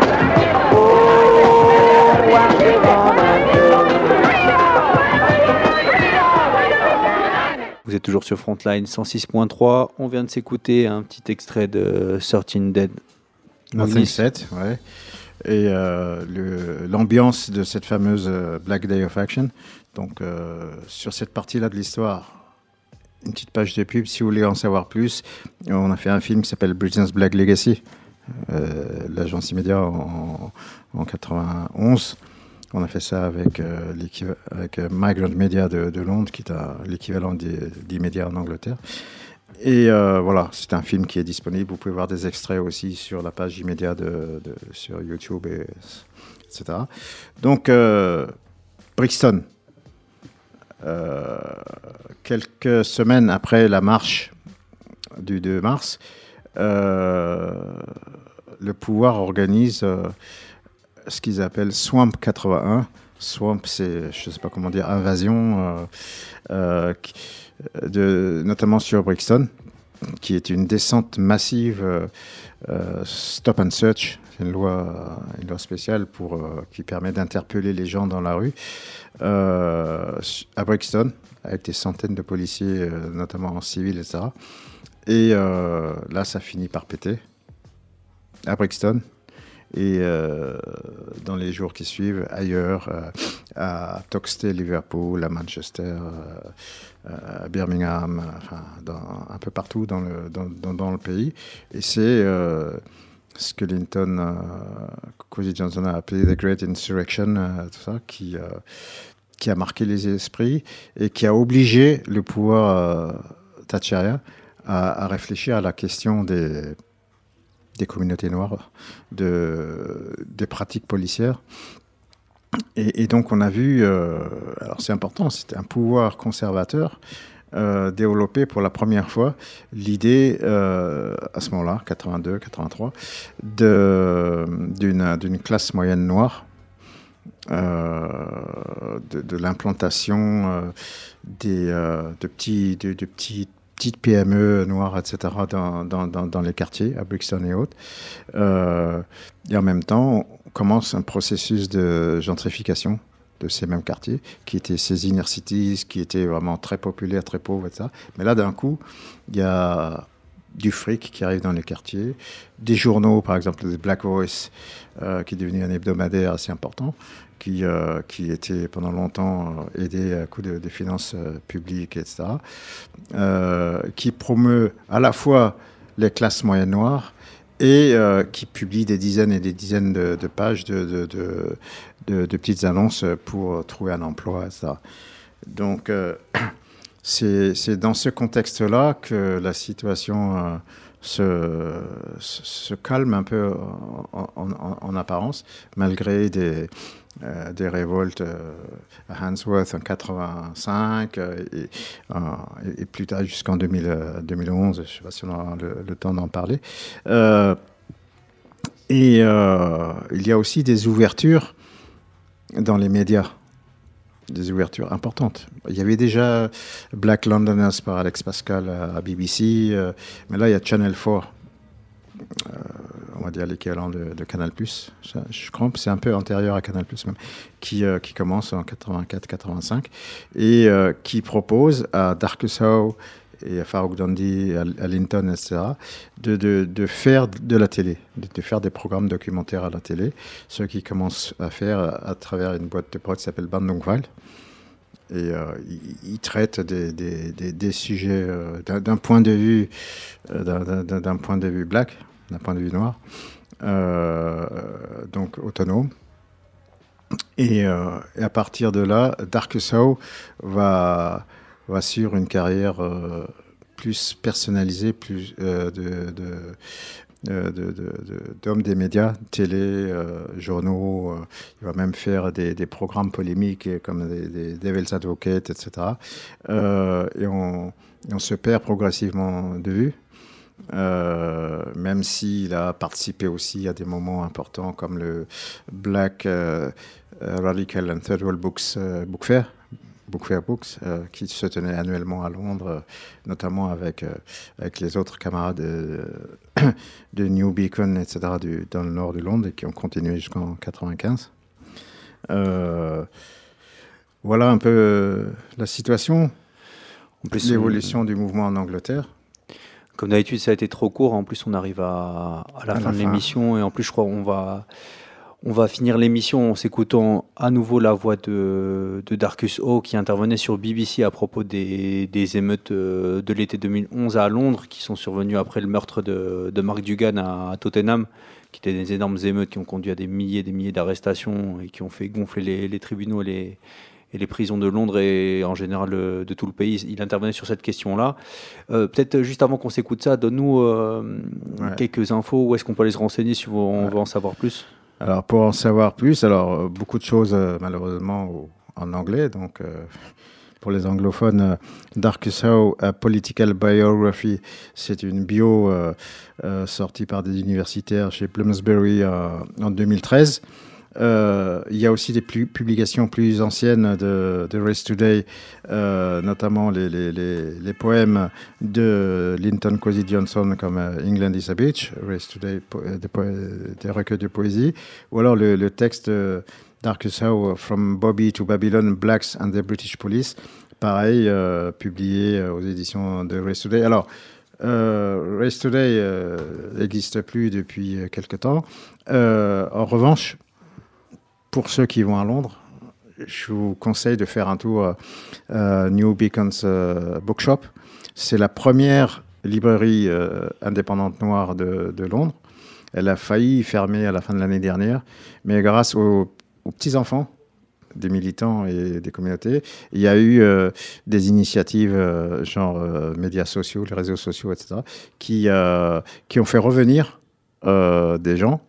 Oh, what we gonna do. Vous êtes toujours sur Frontline 106.3. On vient de s'écouter un petit extrait de 13 Dead. Nothing Said, ouais. Et l'ambiance de cette fameuse Black Day of Action. Donc, sur cette partie-là de l'histoire, une petite page de pub, si vous voulez en savoir plus. On a fait un film qui s'appelle Britain's Black Legacy, l'agence immédiate en 91. On a fait ça avec Migrant Media de Londres, qui est l'équivalent d'Immédiat en Angleterre. Et voilà, c'est un film qui est disponible. Vous pouvez voir des extraits aussi sur la page immédiate sur YouTube, etc. Donc, Brixton, quelques semaines après la marche du 2 mars, le pouvoir organise ce qu'ils appellent Swamp 81. Swamp, c'est, je ne sais pas comment dire, invasion, notamment sur Brixton, qui est une descente massive, stop and search. C'est une loi spéciale qui permet d'interpeller les gens dans la rue. À Brixton, avec des centaines de policiers, notamment en civil, etc. Et là, ça finit par péter. À Brixton. Et dans les jours qui suivent, ailleurs, à Toxteth, Liverpool, à Manchester, à Birmingham, enfin, un peu partout dans le pays. Et c'est ce que Linton Kwesi Johnson a appelé The Great Insurrection, tout ça, qui a marqué les esprits et qui a obligé le pouvoir thatcherien à réfléchir à la question des communautés noires, des pratiques policières. Et donc on a vu, alors c'est important, c'était un pouvoir conservateur, développé pour la première fois l'idée, à ce moment-là, 82, 83, d'une classe moyenne noire, de l'implantation de petites PME noires, etc., dans les quartiers, à Brixton et autres. Et en même temps, on commence un processus de gentrification de ces mêmes quartiers, qui étaient ces inner cities, qui étaient vraiment très populaires, très pauvres, etc. Mais là, d'un coup, il y a du fric qui arrive dans les quartiers, des journaux, par exemple, le Black Voice, qui est devenu un hebdomadaire assez important, qui était pendant longtemps aidé à coup de finances publiques, etc., qui promeut à la fois les classes moyennes noires et qui publie des dizaines et des dizaines de pages de petites annonces pour trouver un emploi, etc. Donc, c'est dans ce contexte-là que la situation se calme un peu en apparence, malgré des révoltes à Handsworth en 85 et plus tard jusqu'en 2011. Je ne sais pas si on aura le temps d'en parler. Il y a aussi des ouvertures dans les médias, des ouvertures importantes. Il y avait déjà Black Londoners par Alex Pascal à BBC, mais là il y a Channel 4, on va dire l'équivalent de Canal+. Je crois que c'est un peu antérieur à Canal+, même, qui commence en 84-85 et qui propose à Darcus Howe et à Farouk Dandy, à Linton, etc., de faire de la télé, de faire des programmes documentaires à la télé, ce qu'ils commencent à faire à travers une boîte de prod qui s'appelle Bandungval. Et ils traitent des sujets d'un point de vue black, d'un point de vue noir, donc autonome. Et à partir de là, Darcus Howe va sur une carrière plus personnalisée, plus d'hommes des médias, télé, journaux. Il va même faire des programmes polémiques comme des Devil's Advocate, etc. Et on se perd progressivement de vue. Même s'il a participé aussi à des moments importants comme le Black Radical and Third World Book Fair Books, qui se tenait annuellement à Londres, notamment avec les autres camarades de New Beacon, etc., dans le nord de Londres, et qui ont continué jusqu'en 95. Voilà un peu la situation, en plus, l'évolution du mouvement en Angleterre. Comme d'habitude, ça a été trop court. En plus, on arrive à la fin de l'émission, et en plus, je crois on va finir l'émission en s'écoutant à nouveau la voix de Darcus Howe qui intervenait sur BBC à propos des émeutes de l'été 2011 à Londres qui sont survenues après le meurtre de Mark Dugan à Tottenham, qui étaient des énormes émeutes qui ont conduit à des milliers d'arrestations et qui ont fait gonfler les tribunaux et les prisons de Londres et en général de tout le pays. Il intervenait sur cette question-là. Peut-être juste avant qu'on s'écoute ça, donne-nous quelques infos. Où est-ce qu'on peut aller se renseigner si on veut en savoir plus ? Alors, pour en savoir plus, beaucoup de choses, malheureusement, en anglais. Donc, pour les anglophones, Darcus Howe, A Political Biography, c'est une bio sortie par des universitaires chez Bloomsbury en 2013. Il y a aussi des publications plus anciennes de Race Today, notamment les poèmes de Linton Kwesi Johnson comme England is a Bitch, Race Today, des recueils de poésie, ou alors le texte Darcus Howe, From Bobby to Babylon, Blacks and the British Police, pareil, publié aux éditions de Race Today. Alors, Race Today n'existe plus depuis quelque temps. En revanche, pour ceux qui vont à Londres, je vous conseille de faire un tour à New Beacon's Bookshop. C'est la première librairie indépendante noire de Londres. Elle a failli fermer à la fin de l'année dernière, mais grâce aux petits-enfants des militants et des communautés, il y a eu des initiatives genre médias sociaux, les réseaux sociaux, etc., qui ont fait revenir des gens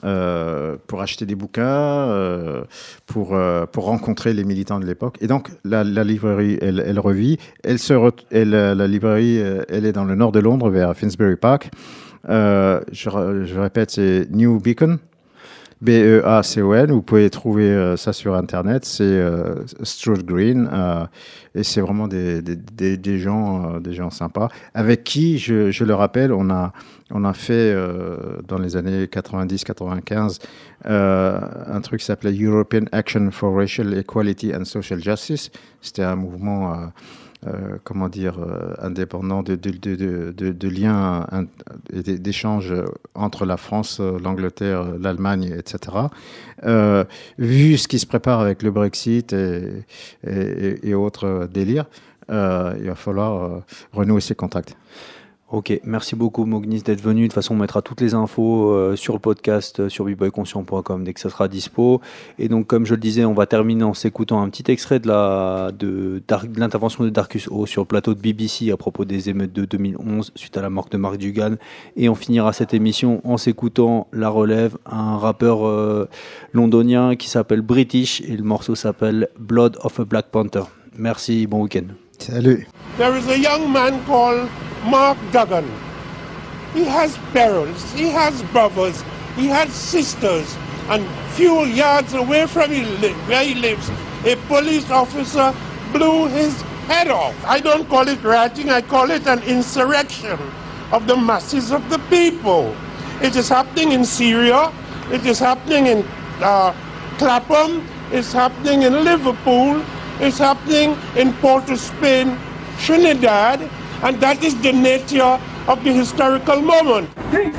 pour acheter des bouquins, pour rencontrer les militants de l'époque. Et donc, la librairie, elle revit. La librairie, elle est dans le nord de Londres, vers Finsbury Park. Je répète, c'est New Beacon. BEACON, vous pouvez trouver ça sur Internet, c'est Stroud Green, et c'est vraiment des gens sympas, avec qui, je le rappelle, on a fait dans les années 90-95 un truc qui s'appelait European Action for Racial Equality and Social Justice. C'était un mouvement indépendant de liens et d'échanges entre la France, l'Angleterre, l'Allemagne, etc. Vu ce qui se prépare avec le Brexit et autres délires, il va falloir renouer ces contacts. Ok, merci beaucoup Mognis d'être venu. De toute façon, on mettra toutes les infos sur le podcast sur bboyconscient.com dès que ça sera dispo. Et donc, comme je le disais, on va terminer en s'écoutant un petit extrait de l'intervention de Darcus O sur le plateau de BBC à propos des émeutes de 2011 suite à la mort de Mark Dugan. Et on finira cette émission en s'écoutant La Relève, un rappeur londonien qui s'appelle British, et le morceau s'appelle Blood of a Black Panther. Merci, bon week-end. Salut. There is a young man called Mark Duggan. He has parents, he has brothers, he has sisters, and few yards away from where he lives, a police officer blew his head off. I don't call it rioting, I call it an insurrection of the masses of the people. It is happening in Syria, it is happening in Clapham, it's happening in Liverpool, it's happening in Port of Spain, Trinidad, and that is the nature of the historical moment. That's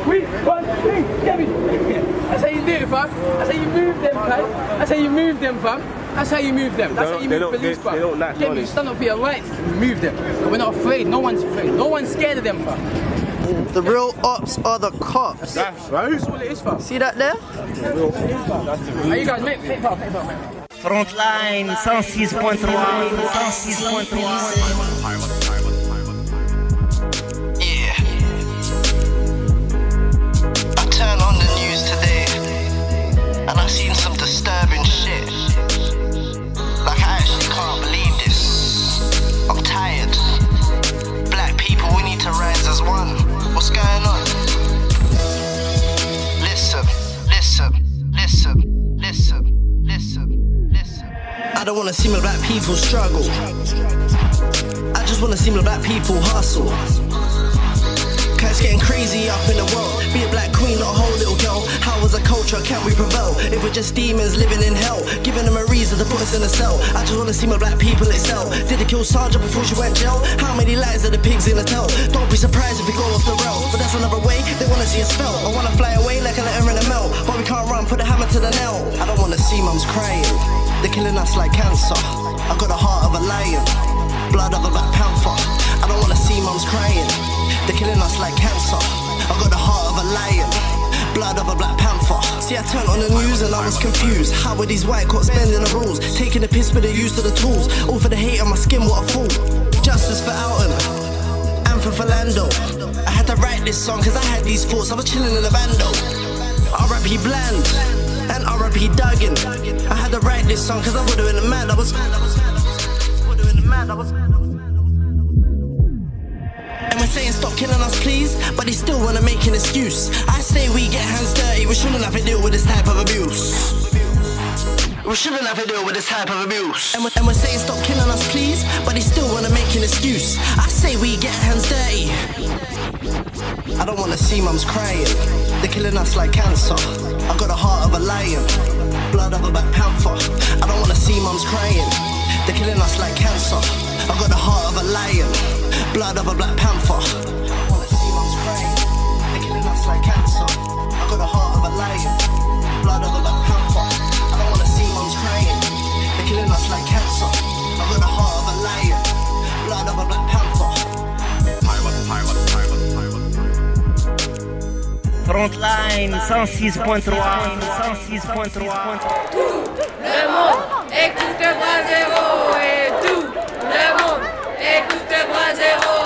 how you do it, fam. That's how you move them, fam. That's how you move them, fam. That's how you move them. That's how you move police, fam. Get me, stand up for your rights. Move them. We're not afraid. No one's afraid. No one's scared of them, fam. The real ops are the cops. That's right. That's all it is, fam. See that there? Hey, you guys, mate. Frontline 106.3. Turn on the news today and I seen some disturbing shit. Like, I actually can't believe this. I'm tired. Black people, we need to rise as one. What's going on? Listen. I don't wanna see my black people struggle. I just wanna see my black people hustle. Cause it's getting crazy up in the world. Be a black queen, not a whole little girl. How as a culture can we prevail? If we're just demons living in hell, giving them a reason to put us in a cell. I just wanna see my black people excel. Did they kill Sandra before she went jail? How many lies are the pigs gonna tell? Don't be surprised if we go off the rails. But that's another way, they wanna see us fell. I wanna fly away like a letter in a mail. But we can't run, put a hammer to the nail. I don't wanna see mums crying. They're killing us like cancer. I got the heart of a lion, blood of a black panther. I don't wanna see mums crying. They're killing us like cancer. I got the heart of a lion, blood of a black panther. See, I turned on the news and I was confused. How are these white cops bending the rules? Taking the piss with the use of the tools. All for the hate on my skin, what a fool. Justice for Alton and for Philando. I had to write this song cause I had these thoughts. I was chilling in the bando. R.I.P. Bland and R.I.P. Duggan. I had to write this song cause I would've been mad. I was And we're saying stop killing us please, but they still wanna make an excuse. I say we get hands dirty, we shouldn't have to deal with this type of abuse. We shouldn't have to deal with this type of abuse. And we're saying stop killing us please, but they still wanna make an excuse. I say we get hands dirty. I don't wanna see mums crying. They're killing us like cancer. I got the heart of a lion, blood of a black panther. I don't wanna see mums crying. They're killing us like cancer. I got the heart of a lion, blood of a black panther. I don't wanna see mums crying. They're killing us like cancer. I got the heart of a lion, blood of a black panther. I don't wanna see mums crying. They're killing us like cancer. I got the heart of a lion, blood of a black panther. Frontline 106.3. Tout le monde écoute Bras Zéro et tout le monde écoute Bras Zéro.